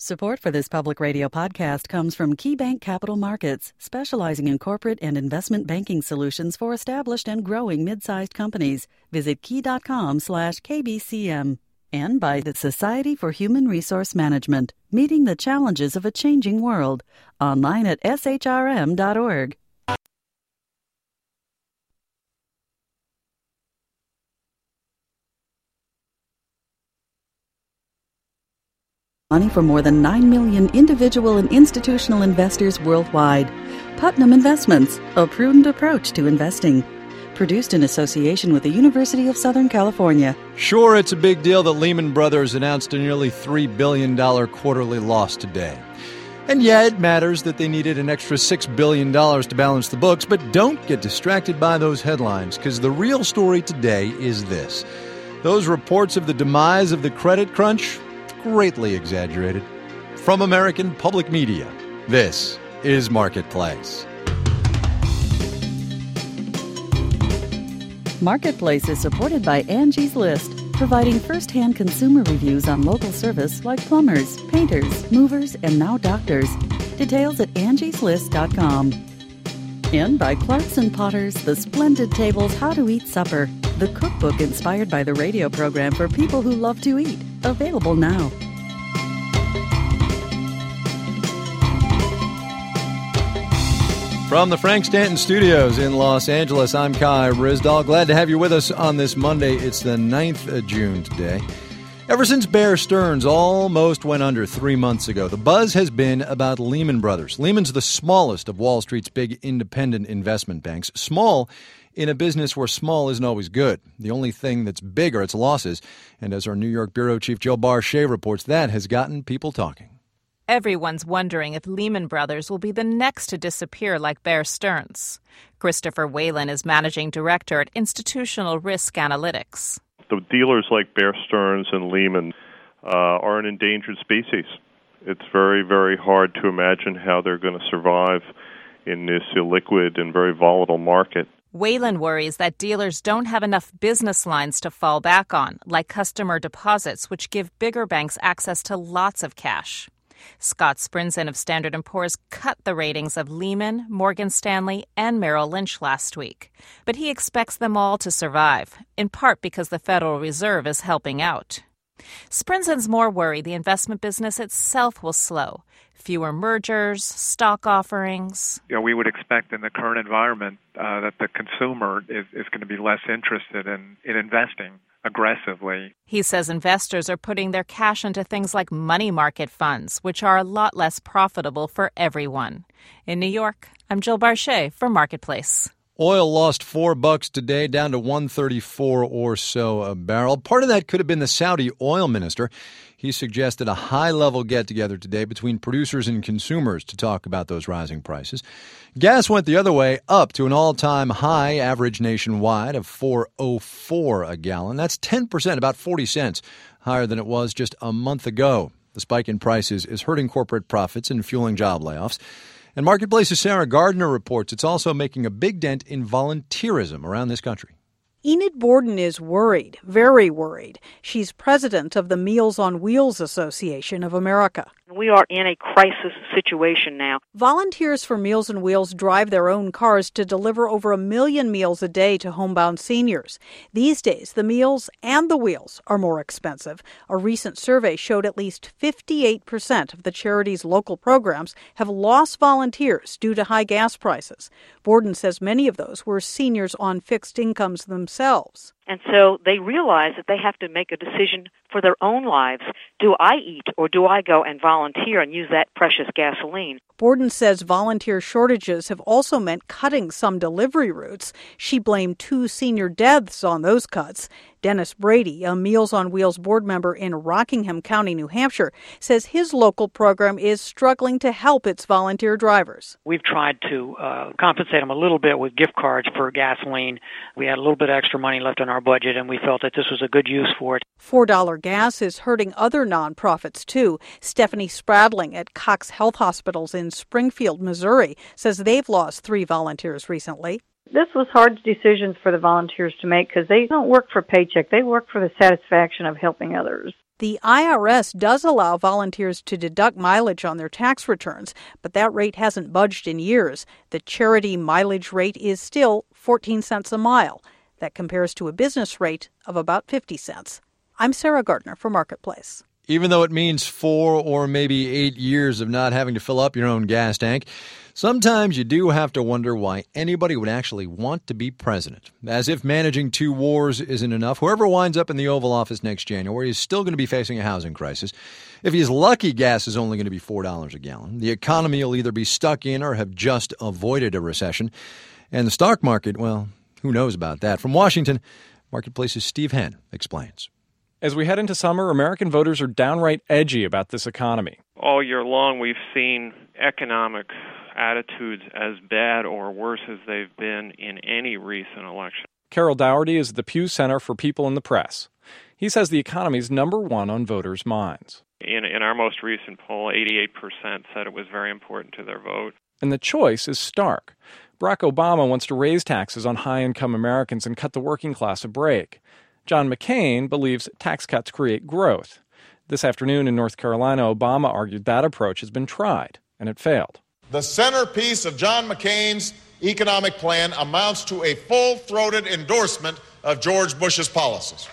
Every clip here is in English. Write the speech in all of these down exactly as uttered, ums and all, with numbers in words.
Support for this public radio podcast comes from KeyBank Capital Markets, specializing in corporate and investment banking solutions for established and growing mid-sized companies. Visit key.com slash KBCM. And by the Society for Human Resource Management, meeting the challenges of a changing world. Online at S H R M dot org. Money for more than nine million individual and institutional investors worldwide. Putnam Investments, a prudent approach to investing. Produced in association with the University of Southern California. Sure, it's a big deal that Lehman Brothers announced a nearly three billion dollars quarterly loss today. And yeah, it matters that they needed an extra six billion dollars to balance the books, but don't get distracted by those headlines, because the real story today is this. Those reports of the demise of the credit crunch, greatly exaggerated. From American Public Media, this is Marketplace. Marketplace is supported by Angie's List, providing first-hand consumer reviews on local service like plumbers, painters, movers, and now doctors. Details at angies list dot com. And by Clarkson Potters, The Splendid Tables How to Eat Supper, the cookbook inspired by the radio program for people who love to eat. Available now. From the Frank Stanton Studios in Los Angeles, I'm Kai Ryssdal. Glad to have you with us on this Monday. It's the ninth of June today. Ever since Bear Stearns almost went under three months ago, the buzz has been about Lehman Brothers. Lehman's the smallest of Wall Street's big independent investment banks. Small in a business where small isn't always good. The only thing that's big are its losses. And as our New York bureau chief Jill Barchet reports, that has gotten people talking. Everyone's wondering if Lehman Brothers will be the next to disappear like Bear Stearns. Christopher Whalen is managing director at Institutional Risk Analytics. The dealers like Bear Stearns and Lehman uh, are an endangered species. It's very, very hard to imagine how they're going to survive in this illiquid and very volatile market. Whalen worries that dealers don't have enough business lines to fall back on, like customer deposits, which give bigger banks access to lots of cash. Scott Sprinzen of Standard and Poor's cut the ratings of Lehman, Morgan Stanley, and Merrill Lynch last week. But he expects them all to survive, in part because the Federal Reserve is helping out. Sprinzen's more worried the investment business itself will slow. Fewer mergers, stock offerings. You know, we would expect in the current environment uh, that the consumer is, is going to be less interested in, in investing aggressively. He says investors are putting their cash into things like money market funds, which are a lot less profitable for everyone. In New York, I'm Jill Barchet for Marketplace. Oil lost four bucks today, down to one thirty-four or so a barrel. Part of that could have been the Saudi oil minister. He suggested a high-level get-together today between producers and consumers to talk about those rising prices. Gas went the other way, up to an all-time high average nationwide of four oh four a gallon. That's ten percent, about forty cents, higher than it was just a month ago. The spike in prices is hurting corporate profits and fueling job layoffs. And Marketplace's Sarah Gardner reports it's also making a big dent in volunteerism around this country. Enid Borden is worried, very worried. She's president of the Meals on Wheels Association of America. We are in a crisis situation now. Volunteers for Meals on Wheels drive their own cars to deliver over a million meals a day to homebound seniors. These days, the meals and the wheels are more expensive. A recent survey showed at least fifty-eight percent of the charity's local programs have lost volunteers due to high gas prices. Borden says many of those were seniors on fixed incomes themselves. And so they realize that they have to make a decision for their own lives. Do I eat or do I go and volunteer and use that precious gasoline? Borden says volunteer shortages have also meant cutting some delivery routes. She blamed two senior deaths on those cuts. Dennis Brady, a Meals on Wheels board member in Rockingham County, New Hampshire, says his local program is struggling to help its volunteer drivers. We've tried to uh, compensate them a little bit with gift cards for gasoline. We had a little bit of extra money left in our budget, and we felt that this was a good use for it. four dollar gas is hurting other nonprofits, too. Stephanie Spradling at Cox Health Hospitals in Springfield, Missouri, says they've lost three volunteers recently. This was hard decisions for the volunteers to make because they don't work for a paycheck. They work for the satisfaction of helping others. The I R S does allow volunteers to deduct mileage on their tax returns, but that rate hasn't budged in years. The charity mileage rate is still fourteen cents a mile. That compares to a business rate of about fifty cents. I'm Sarah Gardner for Marketplace. Even though it means four or maybe eight years of not having to fill up your own gas tank, sometimes you do have to wonder why anybody would actually want to be president. As if managing two wars isn't enough, whoever winds up in the Oval Office next January is still going to be facing a housing crisis. If he's lucky, gas is only going to be four dollars a gallon. The economy will either be stuck in or have just avoided a recession. And the stock market, well, who knows about that? From Washington, Marketplace's Steve Henn explains. As we head into summer, American voters are downright edgy about this economy. All year long, we've seen economic attitudes as bad or worse as they've been in any recent election. Carol Dougherty is at the Pew Center for People in the Press. He says the economy is number one on voters' minds. In, in our most recent poll, eighty-eight percent said it was very important to their vote. And the choice is stark. Barack Obama wants to raise taxes on high-income Americans and cut the working class a break. John McCain believes tax cuts create growth. This afternoon in North Carolina, Obama argued that approach has been tried, and it failed. The centerpiece of John McCain's economic plan amounts to a full-throated endorsement of George Bush's policies.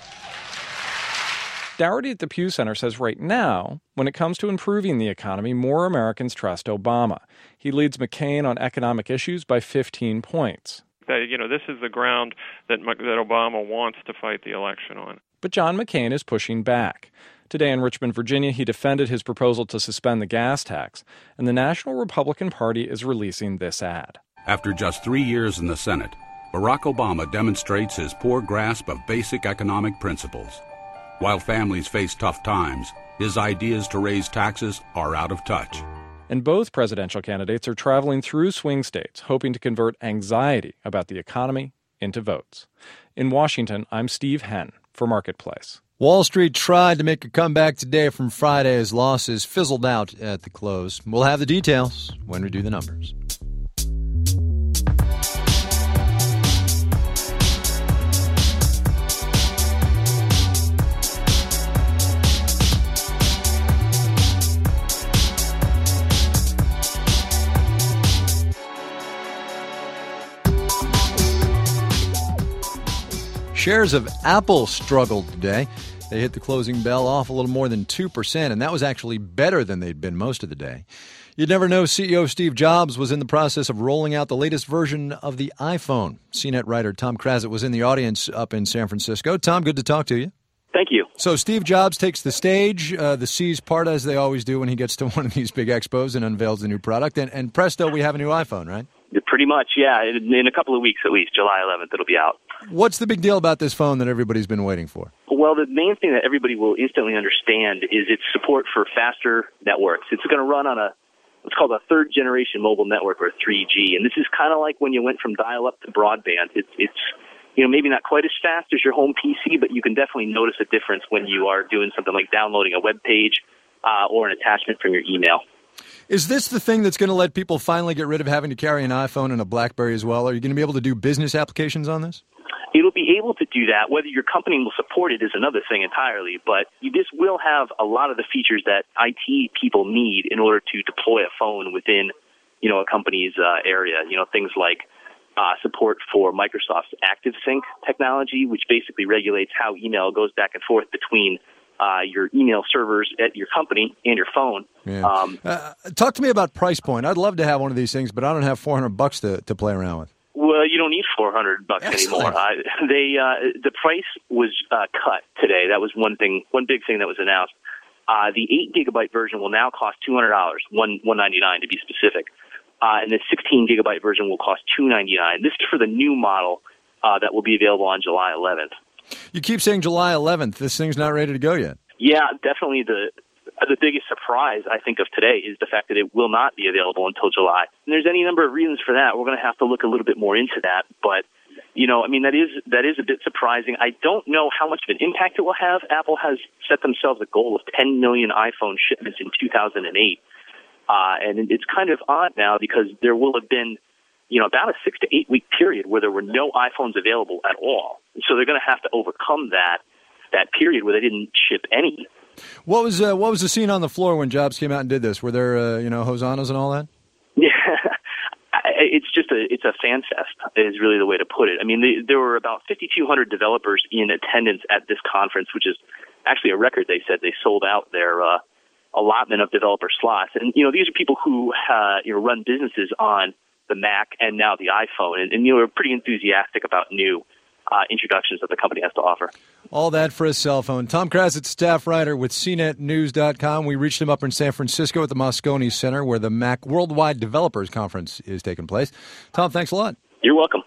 Dougherty at the Pew Center says right now, when it comes to improving the economy, more Americans trust Obama. He leads McCain on economic issues by fifteen points. That, you know, this is the ground that that Obama wants to fight the election on. But John McCain is pushing back. Today in Richmond, Virginia, he defended his proposal to suspend the gas tax, and the National Republican Party is releasing this ad. After just three years in the Senate, Barack Obama demonstrates his poor grasp of basic economic principles. While families face tough times, his ideas to raise taxes are out of touch. And both presidential candidates are traveling through swing states, hoping to convert anxiety about the economy into votes. In Washington, I'm Steve Henn for Marketplace. Wall Street tried to make a comeback today from Friday's losses, fizzled out at the close. We'll have the details when we do the numbers. Shares of Apple struggled today. They hit the closing bell off a little more than two percent, and that was actually better than they'd been most of the day. You'd never know C E O Steve Jobs was in the process of rolling out the latest version of the iPhone. C net writer Tom Krazit was in the audience up in San Francisco. Tom, good to talk to you. Thank you. So Steve Jobs takes the stage, uh, the C's part, as they always do when he gets to one of these big expos and unveils the new product, and, and presto, we have a new iPhone, right? Pretty much, yeah. In, in a couple of weeks at least, July eleventh, it'll be out. What's the big deal about this phone that everybody's been waiting for? Well, the main thing that everybody will instantly understand is its support for faster networks. It's going to run on a what's called a third-generation mobile network, or three G, and this is kind of like when you went from dial-up to broadband. It's, it's you know, maybe not quite as fast as your home P C, but you can definitely notice a difference when you are doing something like downloading a web page uh, or an attachment from your email. Is this the thing that's going to let people finally get rid of having to carry an iPhone and a BlackBerry as well? Are you going to be able to do business applications on this? It'll be able to do that. Whether your company will support it is another thing entirely, but this will have a lot of the features that I T people need in order to deploy a phone within, you know, a company's uh, area. You know, things like uh, support for Microsoft's ActiveSync technology, which basically regulates how email goes back and forth between Uh, your email servers at your company and your phone. Yeah. Um, uh, talk to me about price point. I'd love to have one of these things, but I don't have four hundred bucks to, to play around with. Well, you don't need four hundred bucks anymore. Uh, they uh, the price was uh, cut today. That was one thing, one big thing that was announced. Uh, the eight gigabyte version will now cost two hundred dollars, one one ninety nine to be specific, uh, and the sixteen gigabyte version will cost two ninety nine. This is for the new model uh, that will be available on July eleventh. You keep saying July eleventh. This thing's not ready to go yet. Yeah, definitely the the biggest surprise, I think, of today is the fact that it will not be available until July. And there's any number of reasons for that. We're going to have to look a little bit more into that. But, you know, I mean, that is that is a bit surprising. I don't know how much of an impact it will have. Apple has set themselves a goal of ten million iPhone shipments in two thousand eight. Uh, and it's kind of odd now because there will have been, you know, about a six to eight week period where there were no iPhones available at all. So they're going to have to overcome that that period where they didn't ship any. What was uh, what was the scene on the floor when Jobs came out and did this? Were there uh, you know hosannas and all that? Yeah, it's just a it's a fan fest is really the way to put it. I mean, the, there were about fifty-two hundred developers in attendance at this conference, which is actually a record. They said they sold out their uh, allotment of developer slots, and you know these are people who uh, you know run businesses on the Mac and now the iPhone, and, and you know are pretty enthusiastic about new uh, introductions that the company has to offer. All that for a cell phone. Tom Krasitz, staff writer with C net news dot com. We reached him up in San Francisco at the Moscone Center, where the Mac Worldwide Developers Conference is taking place. Tom, thanks a lot. You're welcome.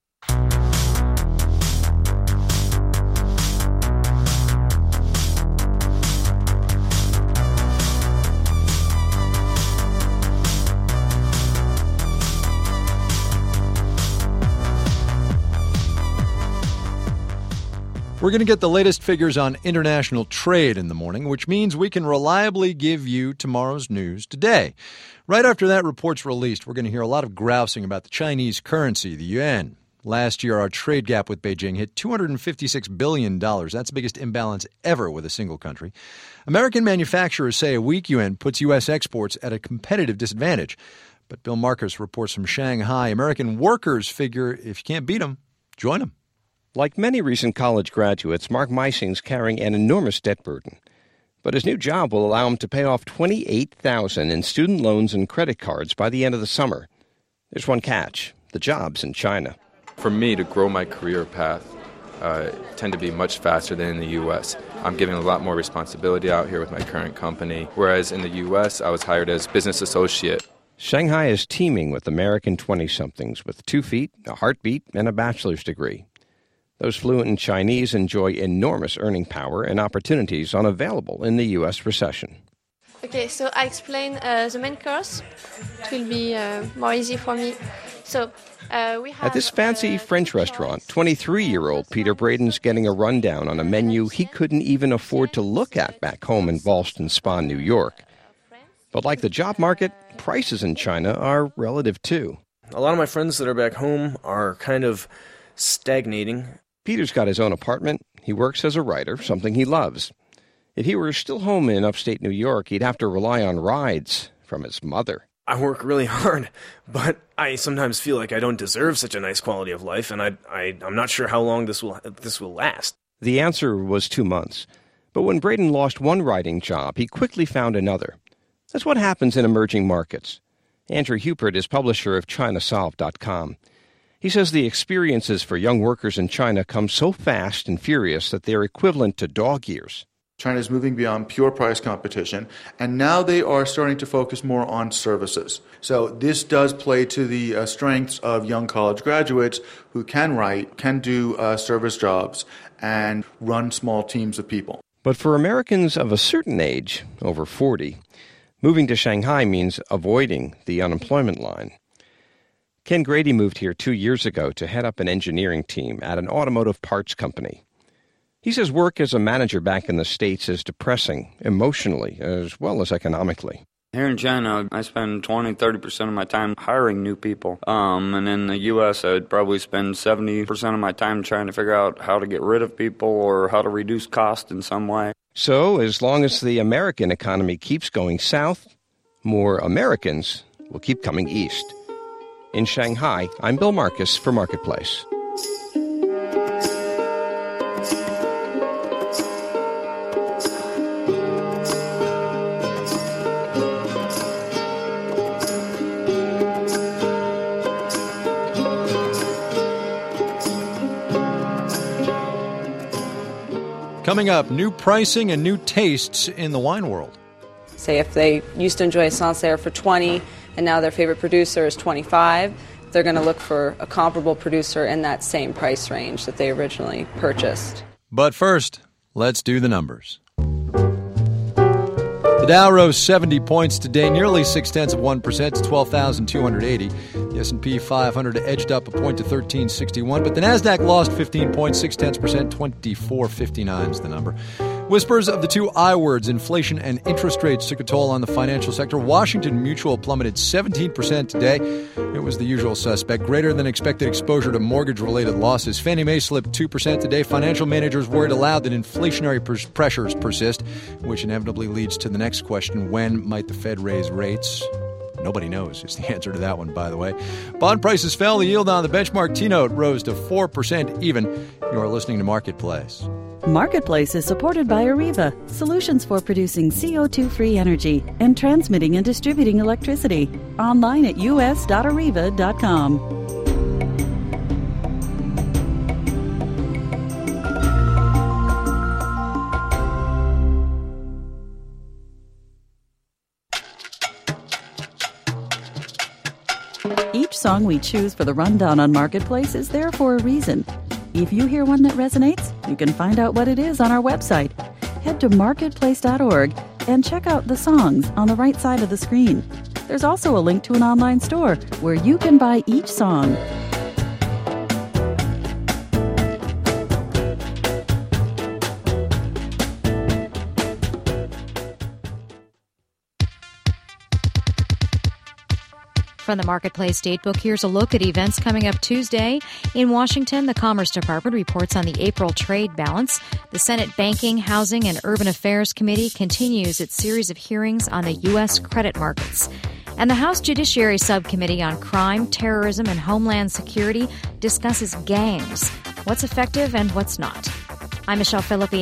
We're going to get the latest figures on international trade in the morning, which means we can reliably give you tomorrow's news today. Right after that report's released, we're going to hear a lot of grousing about the Chinese currency, the yuan. Last year, our trade gap with Beijing hit two hundred fifty-six billion dollars. That's the biggest imbalance ever with a single country. American manufacturers say a weak yuan puts U S exports at a competitive disadvantage. But Bill Marcus reports from Shanghai. American workers figure if you can't beat them, join them. Like many recent college graduates, Mark Meising's carrying an enormous debt burden. But his new job will allow him to pay off twenty-eight thousand dollars in student loans and credit cards by the end of the summer. There's one catch. The job's in China. For me to grow my career path uh, tend to be much faster than in the U S. I'm given a lot more responsibility out here with my current company, whereas in the U S I was hired as business associate. Shanghai is teeming with American twenty-somethings with two feet, a heartbeat, and a bachelor's degree. Those fluent in Chinese enjoy enormous earning power and opportunities unavailable in the U S recession. Okay, so I explain uh, the main course. It will be uh, more easy for me. So uh, we have, At this fancy uh, French restaurant, twenty-three-year-old Peter Braden's getting a rundown on a menu he couldn't even afford to look at back home in Ballston Spa, New York. But like the job market, prices in China are relative too. A lot of my friends that are back home are kind of stagnating. Peter's got his own apartment. He works as a writer, something he loves. If he were still home in upstate New York, he'd have to rely on rides from his mother. I work really hard, but I sometimes feel like I don't deserve such a nice quality of life, and I, I, I'm not sure how long this will this will last. The answer was two months. But when Braden lost one writing job, he quickly found another. That's what happens in emerging markets. Andrew Hupert is publisher of China Solve dot com. He says the experiences for young workers in China come so fast and furious that they're equivalent to dog years. China is moving beyond pure price competition, and now they are starting to focus more on services. So this does play to the uh, strengths of young college graduates who can write, can do uh, service jobs, and run small teams of people. But for Americans of a certain age, over forty, moving to Shanghai means avoiding the unemployment line. Ken Grady moved here two years ago to head up an engineering team at an automotive parts company. He says work as a manager back in the States is depressing, emotionally as well as economically. Here in China, I spend twenty, thirty percent of my time hiring new people. Um, and in the U S, I'd probably spend seventy percent of my time trying to figure out how to get rid of people or how to reduce cost in some way. So as long as the American economy keeps going south, more Americans will keep coming east. In Shanghai, I'm Bill Marcus for Marketplace. Coming up, new pricing and new tastes in the wine world. Say if they used to enjoy Sancerre for twenty and now their favorite producer is twenty-five, they're going to look for a comparable producer in that same price range that they originally purchased. But first, let's do the numbers. The Dow rose seventy points today, nearly six-tenths of one percent to twelve thousand two hundred eighty. The S and P five hundred edged up a point to thirteen sixty-one, but the Nasdaq lost fifteen points, six-tenths percent, twenty-four fifty-nine is the number. Whispers of the two I words, inflation and interest rates, took a toll on the financial sector. Washington Mutual plummeted seventeen percent today. It was the usual suspect. Greater than expected exposure to mortgage-related losses. Fannie Mae slipped two percent today. Financial managers worried aloud that inflationary pers- pressures persist, which inevitably leads to the next question: when might the Fed raise rates? Nobody knows is the answer to that one, by the way. Bond prices fell. The yield on the benchmark T-note rose to four percent even. You are listening to Marketplace. Marketplace is supported by Areva, solutions for producing C O two free energy and transmitting and distributing electricity. Online at u s dot areva dot com. Each song we choose for the rundown on Marketplace is there for a reason. If you hear one that resonates, you can find out what it is on our website. Head to marketplace dot org and check out the songs on the right side of the screen. There's also a link to an online store where you can buy each song. From the Marketplace Datebook, here's a look at events coming up Tuesday. In Washington, the Commerce Department reports on the April trade balance. The Senate Banking, Housing, and Urban Affairs Committee continues its series of hearings on the U S credit markets. And the House Judiciary Subcommittee on Crime, Terrorism, and Homeland Security discusses gangs, what's effective and what's not. I'm Michelle Philippi.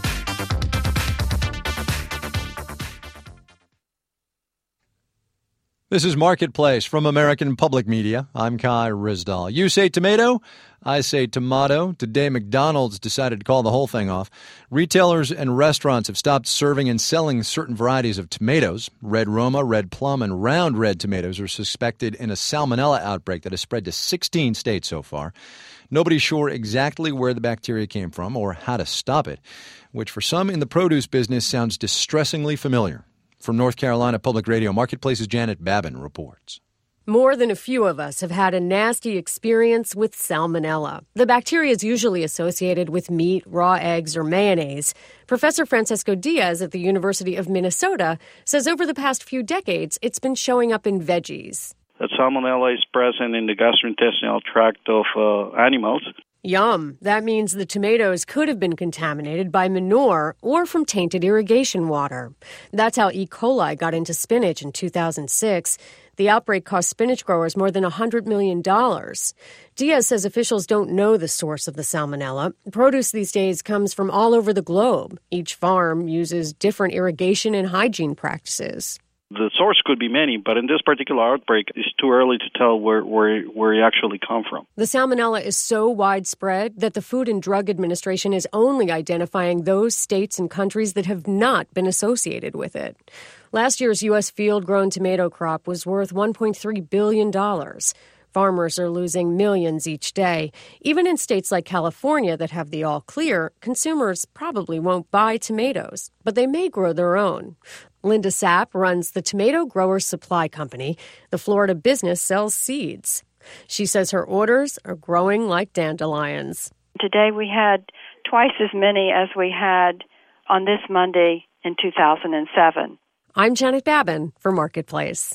This is Marketplace from American Public Media. I'm Kai Rizdal. You say tomato, I say tomato. Today, McDonald's decided to call the whole thing off. Retailers and restaurants have stopped serving and selling certain varieties of tomatoes. Red Roma, red plum, and round red tomatoes are suspected in a salmonella outbreak that has spread to sixteen states so far. Nobody's sure exactly where the bacteria came from or how to stop it, which for some in the produce business sounds distressingly familiar. From North Carolina Public Radio, Marketplace's Janet Babin reports. More than a few of us have had a nasty experience with salmonella. The bacteria is usually associated with meat, raw eggs, or mayonnaise. Professor Francesco Diaz at the University of Minnesota says over the past few decades, it's been showing up in veggies. That salmonella is present in the gastrointestinal tract of uh, animals. Yum. That means the tomatoes could have been contaminated by manure or from tainted irrigation water. That's how E. coli got into spinach in two thousand six. The outbreak cost spinach growers more than one hundred million dollars. Diaz says officials don't know the source of the salmonella. Produce these days comes from all over the globe. Each farm uses different irrigation and hygiene practices. The source could be many, but in this particular outbreak, it's too early to tell where, where, where it actually come from. The salmonella is so widespread that the Food and Drug Administration is only identifying those states and countries that have not been associated with it. Last year's U S field-grown tomato crop was worth one point three billion dollars. Farmers are losing millions each day. Even in states like California that have the all-clear, consumers probably won't buy tomatoes, but they may grow their own. Linda Sapp runs the Tomato Growers Supply Company. The Florida business sells seeds. She says her orders are growing like dandelions. Today we had twice as many as we had on this Monday in two thousand seven. I'm Janet Babin for Marketplace.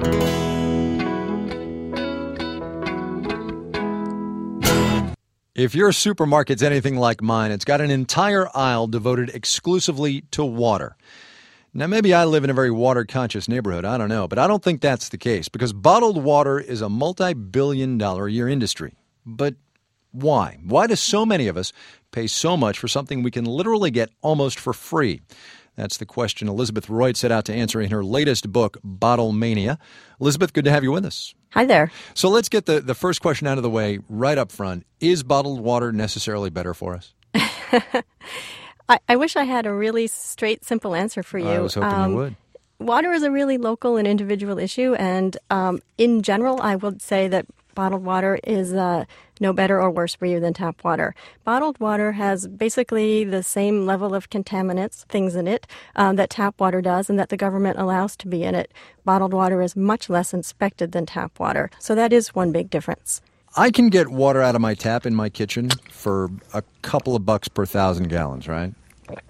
If your supermarket's anything like mine, it's got an entire aisle devoted exclusively to water. Now, maybe I live in a very water-conscious neighborhood, I don't know, but I don't think that's the case because bottled water is a multi-billion dollar a year industry. But why? Why do so many of us pay so much for something we can literally get almost for free? That's the question Elizabeth Royt set out to answer in her latest book, Bottle Mania. Elizabeth, good to have you with us. Hi there. So let's get the, the first question out of the way right up front. Is bottled water necessarily better for us? I, I wish I had a really straight, simple answer for you. I was hoping um, you would. Water is a really local and individual issue, and um, in general, I would say that bottled water is uh, no better or worse for you than tap water. Bottled water has basically the same level of contaminants, things in it, um, that tap water does and that the government allows to be in it. Bottled water is much less inspected than tap water, so that is one big difference. I can get water out of my tap in my kitchen for a couple of bucks per thousand gallons, right?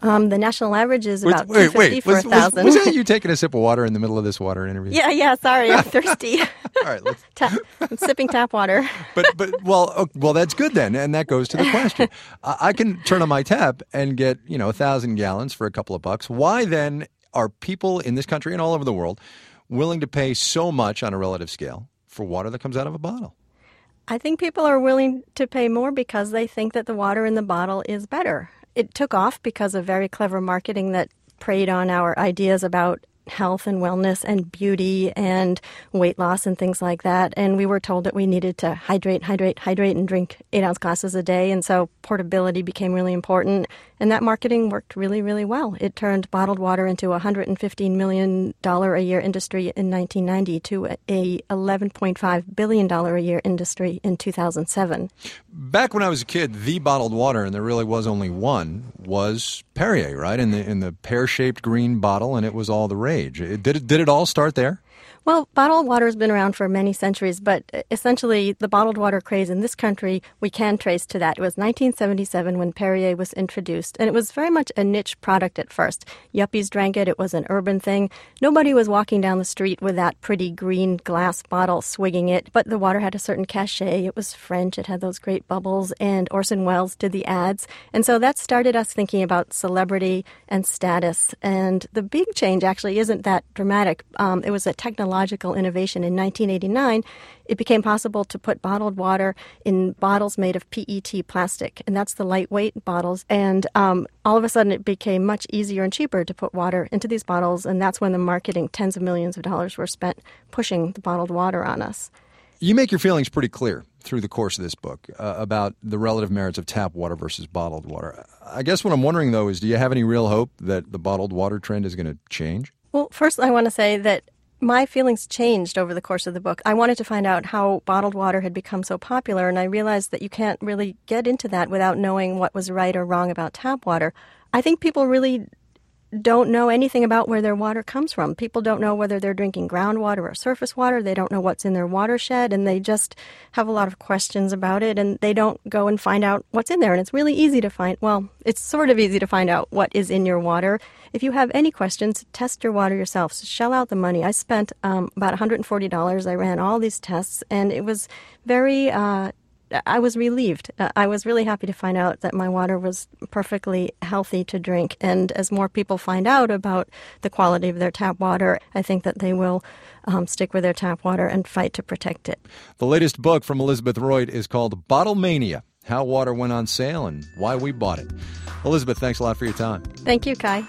Um, the national average is Wait, about wait, two fifty wait. for Was, a was, thousand. was that you taking a sip of water in the middle of this water interview? Yeah, yeah. Sorry, I'm thirsty. All right, let's... Ta- I'm sipping tap water. But but well oh, well that's good then, and that goes to the question. I, I can turn on my tap and get you know a thousand gallons for a couple of bucks. Why then are people in this country and all over the world willing to pay so much on a relative scale for water that comes out of a bottle? I think people are willing to pay more because they think that the water in the bottle is better. It took off because of very clever marketing that preyed on our ideas about health and wellness and beauty and weight loss and things like that. And we were told that we needed to hydrate, hydrate, hydrate and drink eight ounce glasses a day. And so portability became really important. And that marketing worked really, really well. It turned bottled water into a one hundred fifteen million dollars a year industry in nineteen ninety to a eleven point five billion dollars a year industry in two thousand seven. Back when I was a kid, the bottled water, and there really was only one, was Perrier, right? In the in the pear-shaped green bottle, and it was all the rage. It, did it did it all start there? Well, bottled water has been around for many centuries, but essentially the bottled water craze in this country we can trace to that. It was nineteen seventy-seven when Perrier was introduced, and it was very much a niche product at first. Yuppies drank it. It was an urban thing. Nobody was walking down the street with that pretty green glass bottle swigging it, but the water had a certain cachet. It was French. It had those great bubbles, and Orson Welles did the ads. And so that started us thinking about celebrity and status. And the big change actually isn't that dramatic. Um, it was a technological innovation. In nineteen eighty-nine, it became possible to put bottled water in bottles made of P E T plastic, and that's the lightweight bottles. And um, all of a sudden, it became much easier and cheaper to put water into these bottles, and that's when the marketing, tens of millions of dollars were spent pushing the bottled water on us. You make your feelings pretty clear through the course of this book uh, about the relative merits of tap water versus bottled water. I guess what I'm wondering, though, is do you have any real hope that the bottled water trend is going to change? Well, first, I want to say that my feelings changed over the course of the book. I wanted to find out how bottled water had become so popular, and I realized that you can't really get into that without knowing what was right or wrong about tap water. I think people really don't know anything about where their water comes from. People don't know whether they're drinking groundwater or surface water. They don't know what's in their watershed, and they just have a lot of questions about it, and they don't go and find out what's in there. And it's really easy to find, well, it's sort of easy to find out what is in your water. If you have any questions, test your water yourself. So shell out the money. I spent um, about one hundred forty dollars. I ran all these tests, and it was very... Uh, I was relieved. Uh, I was really happy to find out that my water was perfectly healthy to drink. And as more people find out about the quality of their tap water, I think that they will um, stick with their tap water and fight to protect it. The latest book from Elizabeth Reut is called Bottle Mania, How Water Went on Sale and Why We Bought It. Elizabeth, thanks a lot for your time. Thank you, Kai.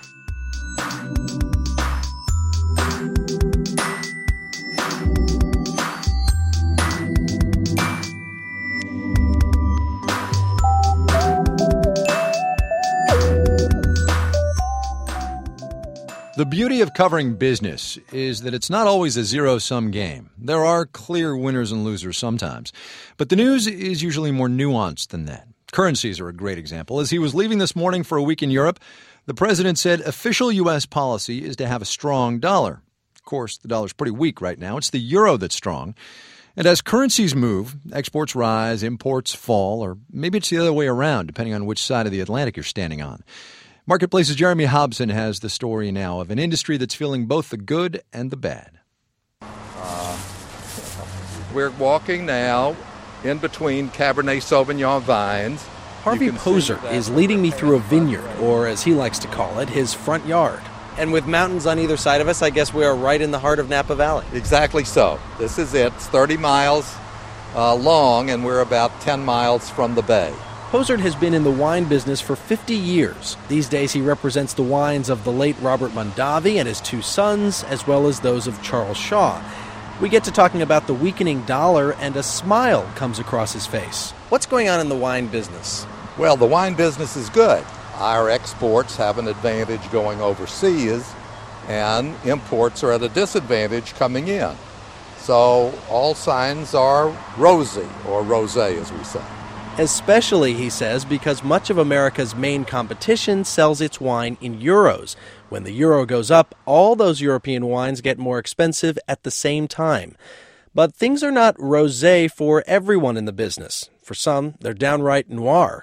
The beauty of covering business is that it's not always a zero-sum game. There are clear winners and losers sometimes. But the news is usually more nuanced than that. Currencies are a great example. As he was leaving this morning for a week in Europe, the president said official U S policy is to have a strong dollar. Of course, the dollar's pretty weak right now. It's the euro that's strong. And as currencies move, exports rise, imports fall, or maybe it's the other way around, depending on which side of the Atlantic you're standing on. Marketplace's Jeremy Hobson has the story now of an industry that's feeling both the good and the bad. Uh, we're walking now in between Cabernet Sauvignon vines. Harvey Poser is leading me through a vineyard, or as he likes to call it, his front yard. And with mountains on either side of us, I guess we are right in the heart of Napa Valley. Exactly so. This is it. It's thirty miles uh, long, and we're about ten miles from the bay. Posert has been in the wine business for fifty years. These days he represents the wines of the late Robert Mondavi and his two sons, as well as those of Charles Shaw. We get to talking about the weakening dollar, and a smile comes across his face. What's going on in the wine business? Well, the wine business is good. Our exports have an advantage going overseas, and imports are at a disadvantage coming in. So all signs are rosy, or rosé as we say. Especially, he says, because much of America's main competition sells its wine in euros. When the euro goes up, all those European wines get more expensive at the same time. But things are not rosé for everyone in the business. For some, they're downright noir.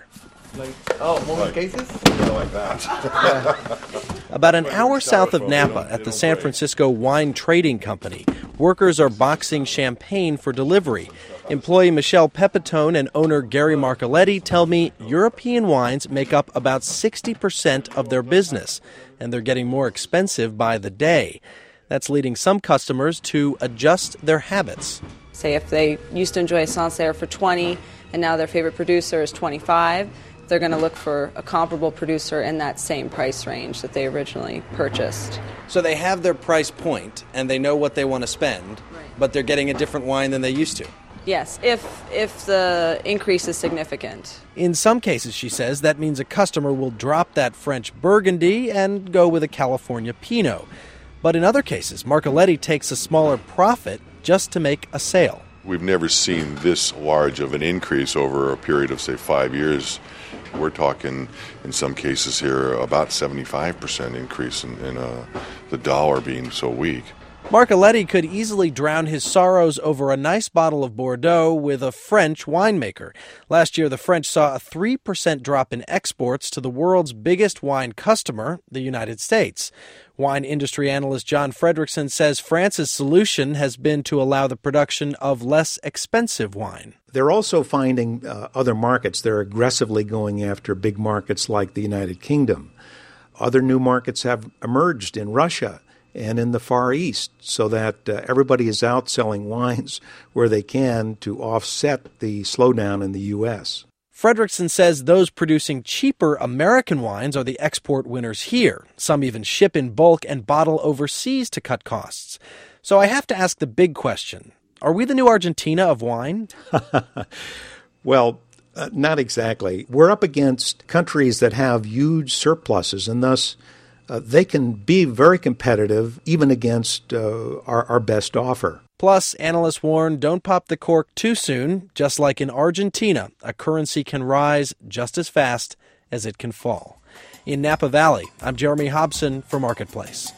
Like, oh, more like, cases? Yeah, like that. About an hour south of Napa at the San Francisco Wine Trading Company, workers are boxing champagne for delivery. Employee Michelle Pepitone and owner Gary Marcoletti tell me European wines make up about sixty percent of their business, and they're getting more expensive by the day. That's leading some customers to adjust their habits. Say if they used to enjoy Sancerre for twenty and now their favorite producer is twenty-five, they're going to look for a comparable producer in that same price range that they originally purchased. So they have their price point and they know what they want to spend, right, but they're getting a different wine than they used to. Yes, if if the increase is significant. In some cases, she says, that means a customer will drop that French Burgundy and go with a California Pinot. But in other cases, Marcoletti takes a smaller profit just to make a sale. We've never seen this large of an increase over a period of, say, five years. We're talking, in some cases here, about seventy-five percent increase in, in uh, the dollar being so weak. Marcoletti could easily drown his sorrows over a nice bottle of Bordeaux with a French winemaker. Last year, the French saw a three percent drop in exports to the world's biggest wine customer, the United States. Wine industry analyst John Fredrickson says France's solution has been to allow the production of less expensive wine. They're also finding uh, other markets. They're aggressively going after big markets like the United Kingdom. Other new markets have emerged in Russia and in the Far East, so that uh, everybody is out selling wines where they can to offset the slowdown in the U S. Fredrickson says those producing cheaper American wines are the export winners here. Some even ship in bulk and bottle overseas to cut costs. So I have to ask the big question. Are we the new Argentina of wine? Well, uh, not exactly. We're up against countries that have huge surpluses, and thus uh, they can be very competitive even against uh, our, our best offer. Plus, analysts warn, don't pop the cork too soon. Just like in Argentina, a currency can rise just as fast as it can fall. In Napa Valley, I'm Jeremy Hobson for Marketplace.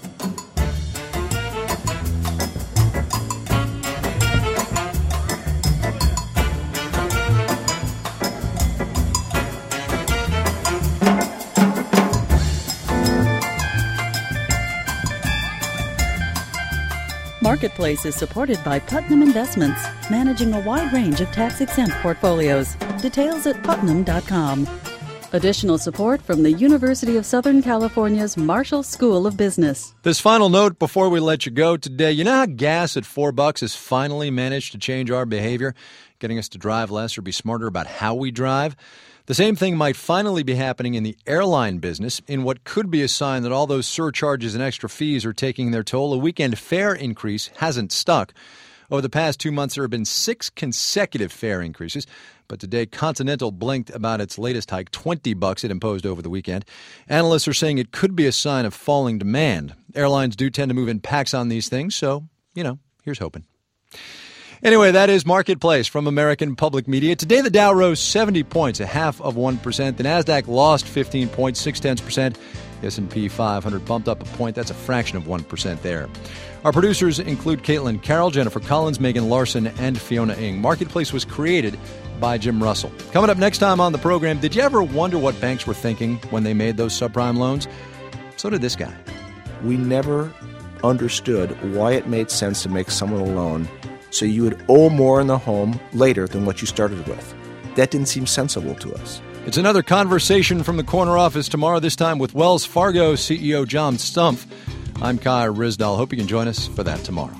Marketplace is supported by Putnam Investments, managing a wide range of tax-exempt portfolios. Details at putnam dot com. Additional support from the University of Southern California's Marshall School of Business. This final note before we let you go today. You know how gas at four bucks has finally managed to change our behavior, getting us to drive less or be smarter about how we drive? The same thing might finally be happening in the airline business in what could be a sign that all those surcharges and extra fees are taking their toll. A weekend fare increase hasn't stuck. Over the past two months, there have been six consecutive fare increases. But today, Continental blinked about its latest hike, twenty bucks it imposed over the weekend. Analysts are saying it could be a sign of falling demand. Airlines do tend to move in packs on these things, so, you know, here's hoping. Anyway, that is Marketplace from American Public Media. Today, the Dow rose seventy points, a half of one percent. The NASDAQ lost fifteen points, six tenths percent. The S and P five hundred bumped up a point. That's a fraction of one percent there. Our producers include Caitlin Carroll, Jennifer Collins, Megan Larson, and Fiona Ng. Marketplace was created by Jim Russell. Coming up next time on the program, did you ever wonder what banks were thinking when they made those subprime loans? So did this guy. We never understood why it made sense to make someone a loan so you would owe more in the home later than what you started with. That didn't seem sensible to us. It's another conversation from the corner office tomorrow, this time with Wells Fargo C E O John Stumpf. I'm Kai Ryssdal. Hope you can join us for that tomorrow.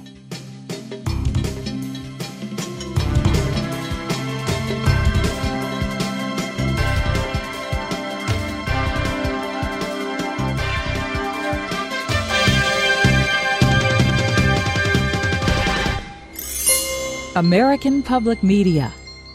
American Public Media.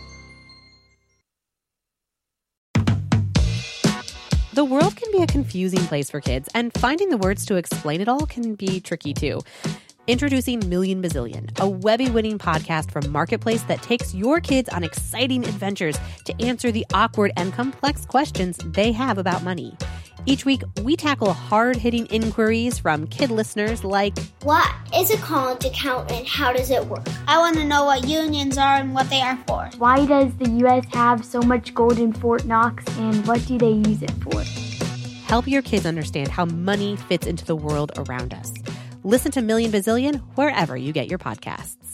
The world can be a confusing place for kids, and finding the words to explain it all can be tricky too. Introducing Million Bazillion, a Webby-winning podcast from Marketplace that takes your kids on exciting adventures to answer the awkward and complex questions they have about money. Each week, we tackle hard-hitting inquiries from kid listeners like, what is a college account and how does it work? I want to know what unions are and what they are for. Why does the U S have so much gold in Fort Knox and what do they use it for? Help your kids understand how money fits into the world around us. Listen to Million Bazillion wherever you get your podcasts.